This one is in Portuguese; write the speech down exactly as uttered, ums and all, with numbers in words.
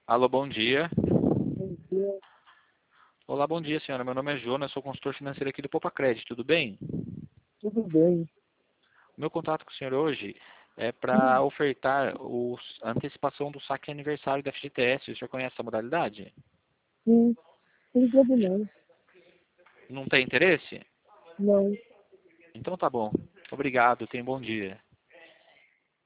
Alô, bom dia. Bom dia, Olá, bom dia, senhora. Meu nome é Jonas, sou consultor financeiro aqui do Poupa Crédito, tudo bem? tudo bem? O meu contato com o senhor hoje é para Sim, ofertar os- a antecipação do saque aniversário da F G T S. O senhor conhece essa modalidade? sim, sem problema. Não tem interesse? Não. Então tá bom. Obrigado, tenha um bom dia.